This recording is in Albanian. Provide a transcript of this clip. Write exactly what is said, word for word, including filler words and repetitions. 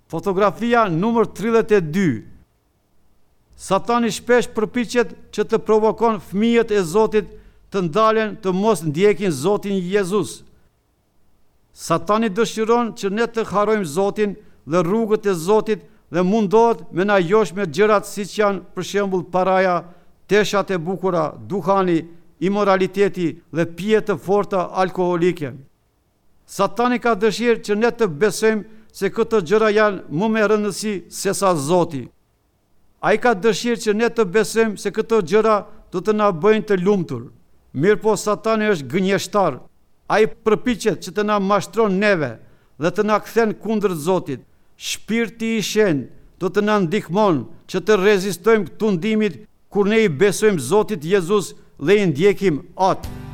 Fotografia numër tridhjetë e dy. Satani shpesh përpiqet që të provokon fëmijët e Zotit të ndalen të mos ndjekin Zotin Jezus. Satani dëshiron që ne të harrojmë Zotin dhe rrugët e Zotit dhe mundohet me na josh me gjërat siç janë për shembull paraja, teshat e bukura, duhani, imoraliteti dhe pije të forta alkoolike. Satani ka dëshirë që ne të besojmë se këto gjëra janë më me rëndësi se sa Zoti. Ai ka dëshirë që ne të besojmë se këto gjëra do të na bëjnë të lumtur. Mirë po Satani është gënjeshtar. Ai përpiqet që të na mashtron neve dhe të na kthen kundër Zotit. Shpirti i Shenjtë do të na ndihmon që të rezistojmë tundimit kur ne i besojmë Zotit Jezus dhe i ndjekim atë.